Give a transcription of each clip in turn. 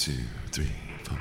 2, 3, 4.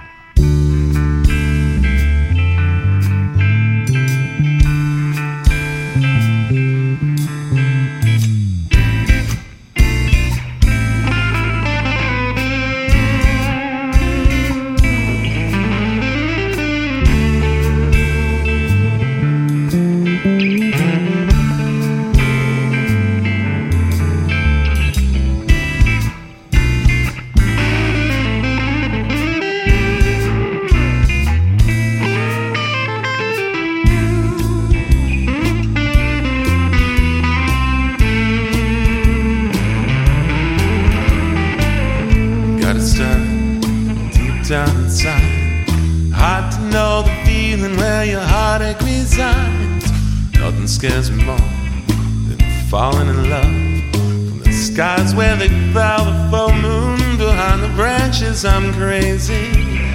Down inside, hard to know the feeling where your heartache resides. Nothing scares me more than falling in love. From the skies where they fell, the full moon behind the branches, I'm crazy.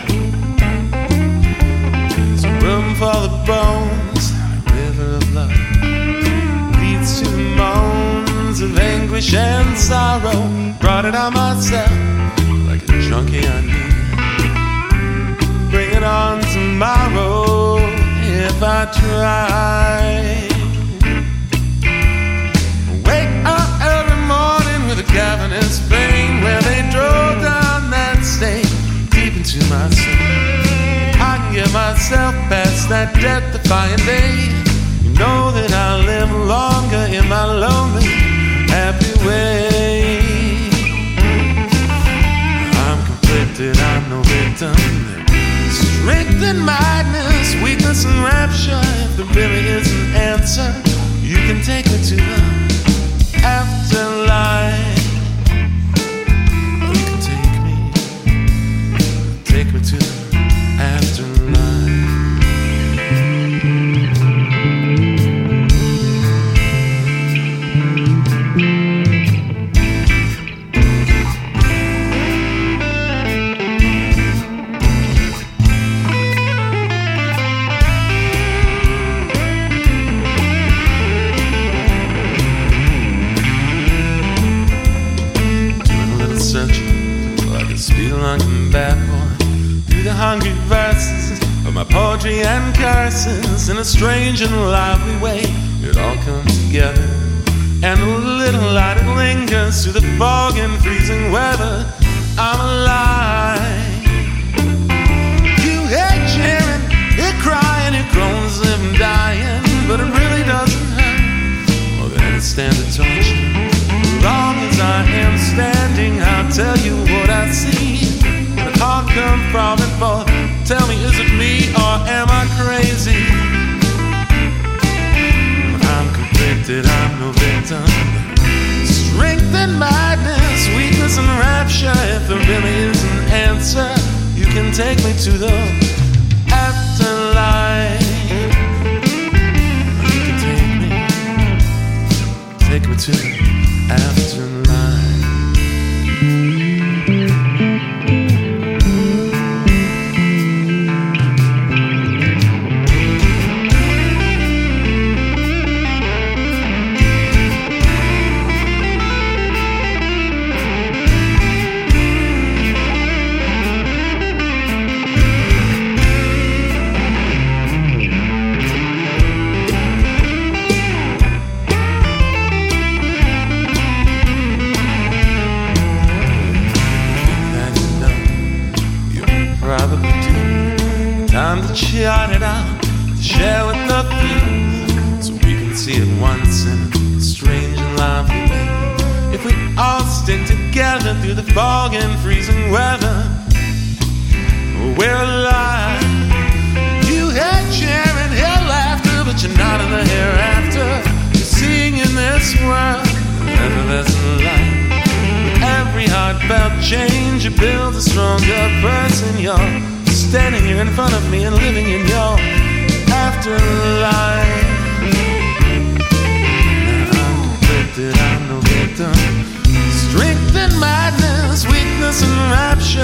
There's room for the bones, a river of love leads to the moans of anguish and sorrow. Brought it on myself like a junkie I need. Bring it on tomorrow if I try. Wake up every morning with a cavernous pain where they drove down that stain deep into my soul. I can get myself past that death-defying day. You know that I'll live longer in my lonely, happy way. I'm conflicted, I'm no victim. Strength and madness, weakness and rapture. If there really is an answer, you can take me to the afterlife. Or you can take me to the afterlife. Spelunking bad boy through the hungry verses of my poetry and curses. In a strange and lively way, it all comes together. And a little light it lingers through the fog and freezing weather. I'm alive. You hate cheering, you're crying, your groans live and dying, but it really doesn't hurt more than any standard torture. As long as I am standing, I'll tell you what I see. The heart come from and forth. Tell me, is it me or am I crazy? I'm conflicted, I'm no victim. Strength and madness, weakness and rapture. If there really is an answer, you can take me to the afterlife. You can take me to the afterlife. Time to chart it out, to share with the few, so we can see it once in a strange and lively way. If we all stick together through the fog and freezing weather, we're alive. You hate cheering, hear laughter, but you're not in the hereafter. You're seeing in this world, whenever there's a light. With every heartfelt change, it builds a stronger person. You're standing here in front of me and living in your afterlife. Now I'm conflicted, I'm no victim. Strength and madness, weakness and rapture.